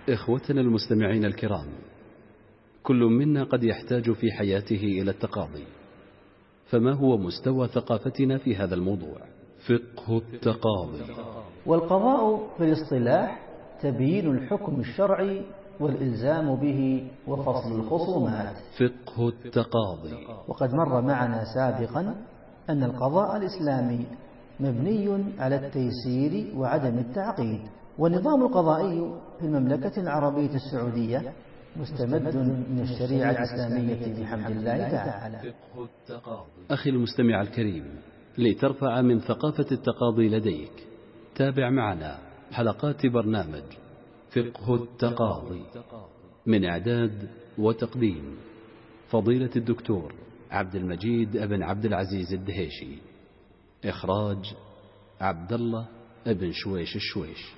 إخوتنا المستمعين الكرام، كل منا قد يحتاج في حياته إلى التقاضي، فما هو مستوى ثقافتنا في هذا الموضوع؟ فقه التقاضي. والقضاء في الاصطلاح تبيين الحكم الشرعي والإلزام به وفصل الخصومات. فقه التقاضي. وقد مر معنا سابقا أن القضاء الإسلامي مبني على التيسير وعدم التعقيد، والنظام القضائي في المملكة العربية السعودية مستمد من الشريعة الإسلامية بحمد الله تعالى. أخي المستمع الكريم، لترفع من ثقافة التقاضي لديك، تابع معنا حلقات برنامج فقه التقاضي من إعداد وتقديم فضيلة الدكتور عبد المجيد بن عبد العزيز الدهيشي، إخراج عبد الله بن شويش الشويش.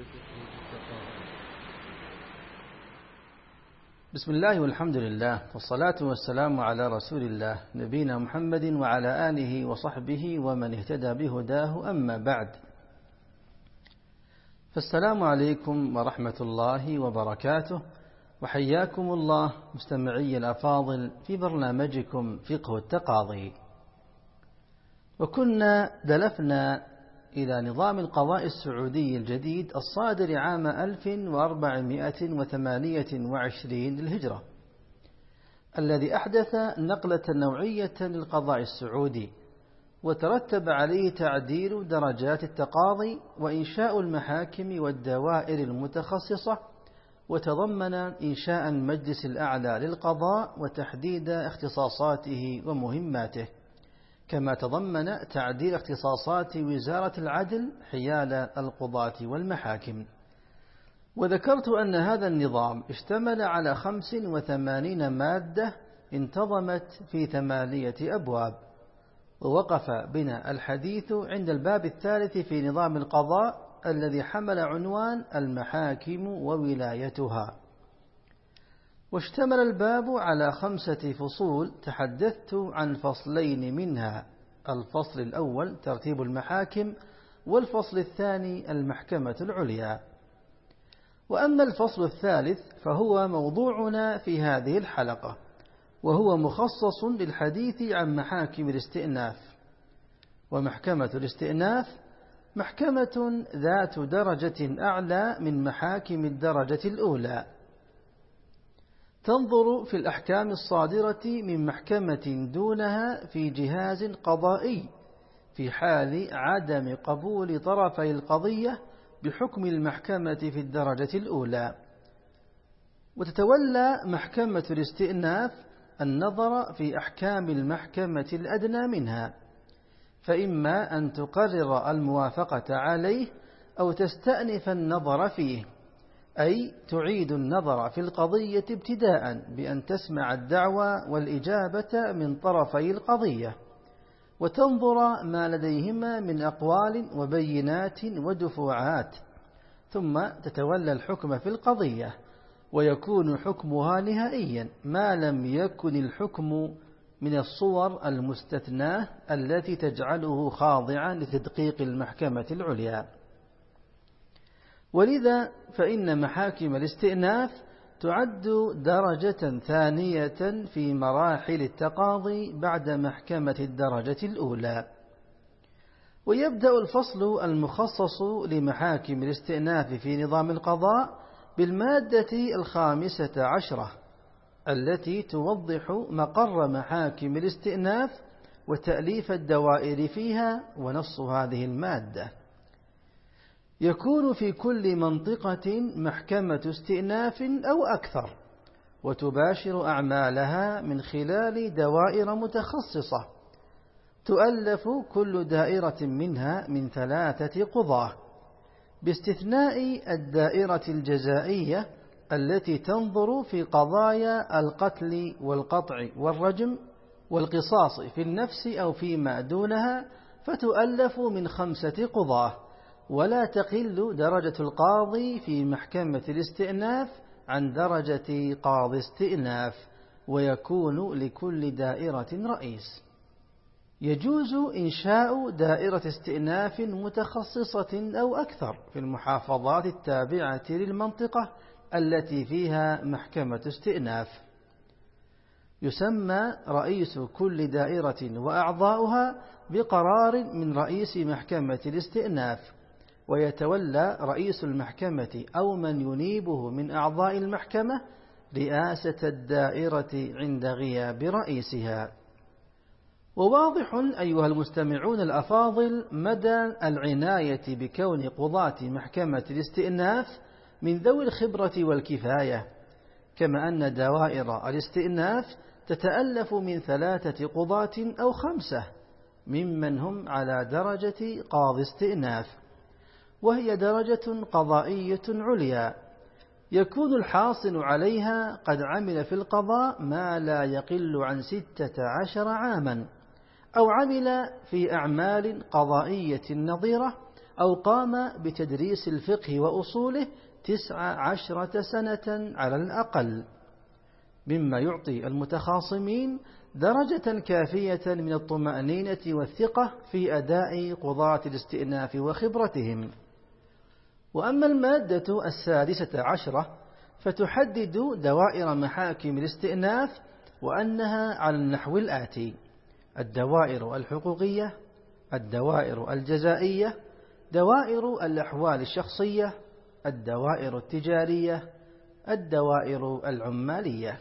بسم الله والحمد لله، والصلاة والسلام على رسول الله نبينا محمد وعلى آله وصحبه ومن اهتدى بهداه، أما بعد، فالسلام عليكم ورحمة الله وبركاته، وحياكم الله مستمعي الأفاضل في برنامجكم فقه التقاضي. وكنا دلفنا إلى نظام القضاء السعودي الجديد الصادر عام 1428 للهجرة، الذي أحدث نقلة نوعية للقضاء السعودي، وترتب عليه تعديل درجات التقاضي وإنشاء المحاكم والدوائر المتخصصة، وتضمن إنشاء المجلس الأعلى للقضاء وتحديد اختصاصاته ومهماته، كما تضمن تعديل اختصاصات وزارة العدل حيال القضاة والمحاكم. وذكرت أن هذا النظام اشتمل على 85 مادة انتظمت في 8 أبواب، ووقف بنا الحديث عند الباب الثالث في نظام القضاء الذي حمل عنوان المحاكم وولايتها. واشتمل الباب على 5 فصول، تحدثت عن فصلين منها: الفصل الأول ترتيب المحاكم، والفصل الثاني المحكمة العليا. وأما الفصل الثالث فهو موضوعنا في هذه الحلقة، وهو مخصص للحديث عن محاكم الاستئناف. ومحكمة الاستئناف محكمة ذات درجة أعلى من محاكم الدرجة الأولى، تنظر في الأحكام الصادرة من محكمة دونها في جهاز قضائي في حال عدم قبول طرفي القضية بحكم المحكمة في الدرجة الأولى. وتتولى محكمة الاستئناف النظر في أحكام المحكمة الأدنى منها، فإما أن تقرر الموافقة عليه أو تستأنف النظر فيه، أي تعيد النظر في القضية ابتداء بأن تسمع الدعوى والإجابة من طرفي القضية، وتنظر ما لديهما من أقوال وبينات ودفوعات، ثم تتولى الحكم في القضية، ويكون حكمها نهائيا ما لم يكن الحكم من الصور المستثناة التي تجعله خاضعا لتدقيق المحكمة العليا. ولذا فإن محاكم الاستئناف تعد درجة ثانية في مراحل التقاضي بعد محكمة الدرجة الأولى. ويبدأ الفصل المخصص لمحاكم الاستئناف في نظام القضاء بالمادة 15 التي توضح مقر محاكم الاستئناف وتأليف الدوائر فيها. ونص هذه المادة: يكون في كل منطقة محكمة استئناف أو أكثر، وتباشر أعمالها من خلال دوائر متخصصة، تؤلف كل دائرة منها من 3 قضاة، باستثناء الدائرة الجزائية التي تنظر في قضايا القتل والقطع والرجم والقصاص في النفس أو فيما دونها، فتؤلف من 5 قضاة، ولا تقل درجة القاضي في محكمة الاستئناف عن درجة قاضي استئناف، ويكون لكل دائرة رئيس. يجوز إنشاء دائرة استئناف متخصصة أو أكثر في المحافظات التابعة للمنطقة التي فيها محكمة استئناف. يسمى رئيس كل دائرة وأعضاؤها بقرار من رئيس محكمة الاستئناف، ويتولى رئيس المحكمة أو من ينيبه من أعضاء المحكمة رئاسة الدائرة عند غياب رئيسها. وواضح أيها المستمعون الأفاضل مدى العناية بكون قضاة محكمة الاستئناف من ذوي الخبرة والكفاية، كما أن دوائر الاستئناف تتألف من 3 قضاة أو 5 ممن هم على درجة قاضي استئناف، وهي درجة قضائية عليا يكون الحاصل عليها قد عمل في القضاء ما لا يقل عن 16 عاما، أو عمل في أعمال قضائية نظيرة، أو قام بتدريس الفقه وأصوله 19 سنة على الأقل، مما يعطي المتخاصمين درجة كافية من الطمأنينة والثقة في أداء قضاة الاستئناف وخبرتهم. وأما المادة 16 فتحدد دوائر محاكم الاستئناف، وأنها على النحو الآتي: الدوائر الحقوقية، الدوائر الجزائية، دوائر الأحوال الشخصية، الدوائر التجارية، الدوائر العمالية.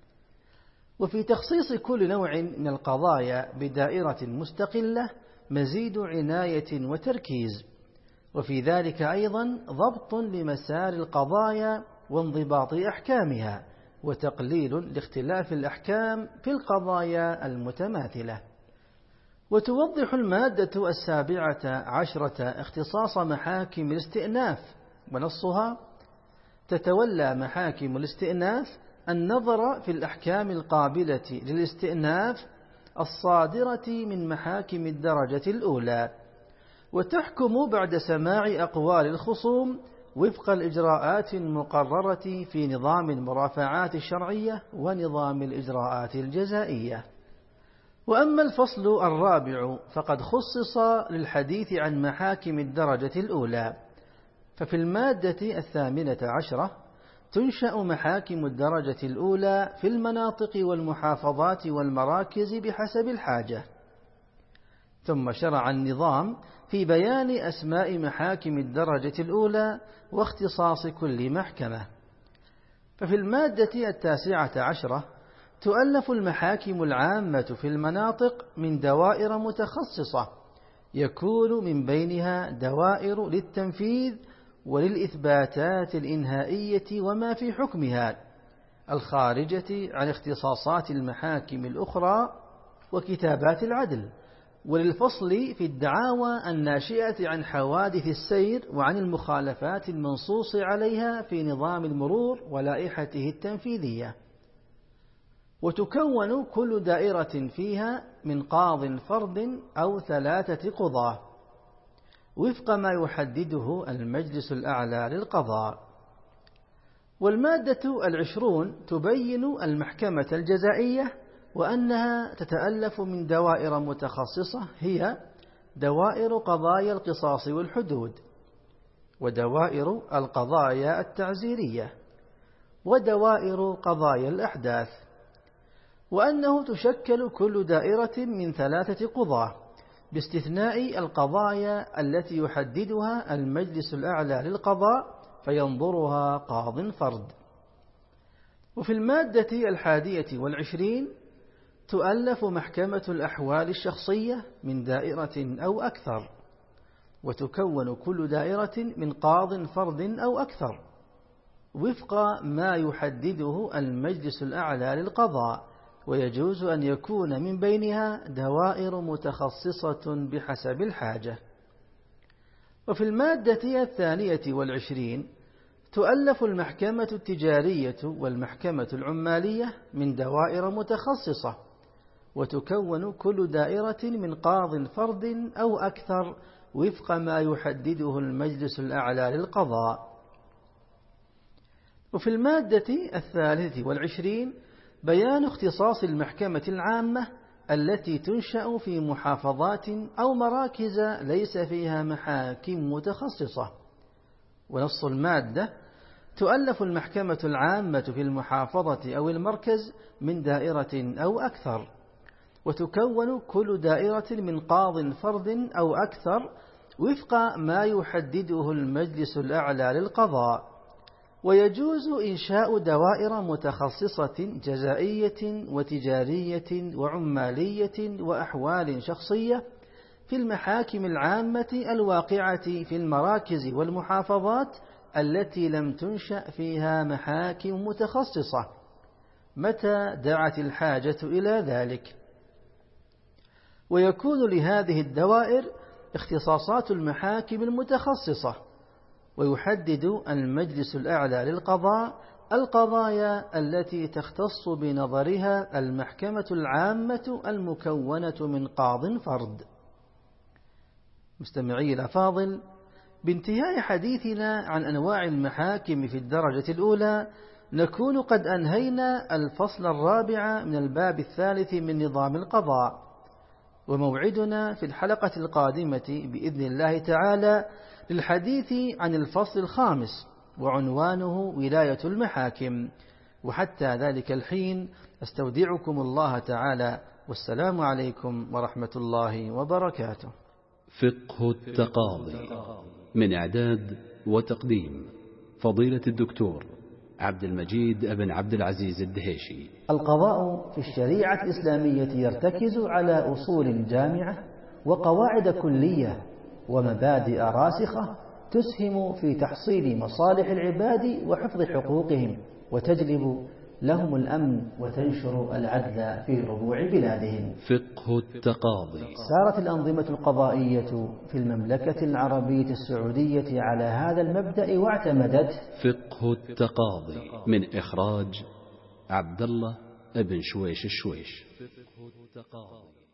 وفي تخصيص كل نوع من القضايا بدائرة مستقلة مزيد عناية وتركيز، وفي ذلك أيضا ضبط لمسار القضايا وانضباط أحكامها، وتقليل لاختلاف الأحكام في القضايا المتماثلة. وتوضح المادة 17 اختصاص محاكم الاستئناف، ونصها: تتولى محاكم الاستئناف النظر في الأحكام القابلة للاستئناف الصادرة من محاكم الدرجة الأولى، وتحكم بعد سماع أقوال الخصوم وفق الإجراءات المقررة في نظام المرافعات الشرعية ونظام الإجراءات الجزائية. وأما الفصل الرابع فقد خصص للحديث عن محاكم الدرجة الأولى، ففي المادة 18 تنشأ محاكم الدرجة الأولى في المناطق والمحافظات والمراكز بحسب الحاجة. ثم شرع النظام في بيان أسماء محاكم الدرجة الأولى واختصاص كل محكمة. ففي المادة 19 تؤلف المحاكم العامة في المناطق من دوائر متخصصة، يكون من بينها دوائر للتنفيذ وللإثباتات الإنهائية وما في حكمها الخارجة عن اختصاصات المحاكم الأخرى وكتابات العدل، وللفصل في الدعاوى الناشئة عن حوادث السير وعن المخالفات المنصوص عليها في نظام المرور ولائحته التنفيذية. وتكون كل دائرة فيها من قاض فرد أو 3 قضاة وفق ما يحدده المجلس الأعلى للقضاء. والمادة 20 تبين المحكمة الجزائية، وأنها تتألف من دوائر متخصصة هي دوائر قضايا القصاص والحدود، ودوائر القضايا التعزيرية، ودوائر قضايا الأحداث. وأنه تشكل كل دائرة من 3 قضاة باستثناء القضايا التي يحددها المجلس الأعلى للقضاء فينظرها قاض فرد. وفي المادة 21 تؤلف محكمة الأحوال الشخصية من دائرة أو أكثر، وتكون كل دائرة من قاض فرد أو أكثر وفق ما يحدده المجلس الأعلى للقضاء، ويجوز أن يكون من بينها دوائر متخصصة بحسب الحاجة. وفي المادة 22 تؤلف المحكمة التجارية والمحكمة العمالية من دوائر متخصصة، وتكون كل دائرة من قاض فرد أو أكثر وفق ما يحدده المجلس الأعلى للقضاء. وفي المادة 23 بيان اختصاص المحكمة العامة التي تنشأ في محافظات أو مراكز ليس فيها محاكم متخصصة. ونص المادة تؤلف المحكمة العامة في المحافظة أو المركز من دائرة أو أكثر، وتكون كل دائرة من قاض فرد أو أكثر وفق ما يحدده المجلس الأعلى للقضاء. ويجوز إنشاء دوائر متخصصة جزائية وتجارية وعمالية وأحوال شخصية في المحاكم العامة الواقعة في المراكز والمحافظات التي لم تنشأ فيها محاكم متخصصة متى دعت الحاجة إلى ذلك. ويكون لهذه الدوائر اختصاصات المحاكم المتخصصة، ويحدد المجلس الأعلى للقضاء القضايا التي تختص بنظرها المحكمة العامة المكونة من قاض فرد. مستمعي الأفاضل، بانتهاء حديثنا عن أنواع المحاكم في الدرجة الأولى نكون قد أنهينا الفصل الرابع من الباب الثالث من نظام القضاء، وموعدنا في الحلقة القادمة بإذن الله تعالى للحديث عن الفصل الخامس وعنوانه ولاية المحاكم. وحتى ذلك الحين أستودعكم الله تعالى، والسلام عليكم ورحمة الله وبركاته. فقه التقاضي، من إعداد وتقديم فضيلة الدكتور عبد المجيد بن عبد العزيز الدهيشي. القضاء في الشريعة الإسلامية يرتكز على أصول جامعة وقواعد كلية ومبادئ راسخة تسهم في تحصيل مصالح العباد وحفظ حقوقهم، وتجلب لهم الأمن وتنشر العدل في ربوع بلادهم. فقه التقاضي. سارت الأنظمة القضائية في المملكة العربية السعودية على هذا المبدأ واعتمدت. فقه التقاضي، من إخراج عبد الله بن شويش الشويش. فقه التقاضي.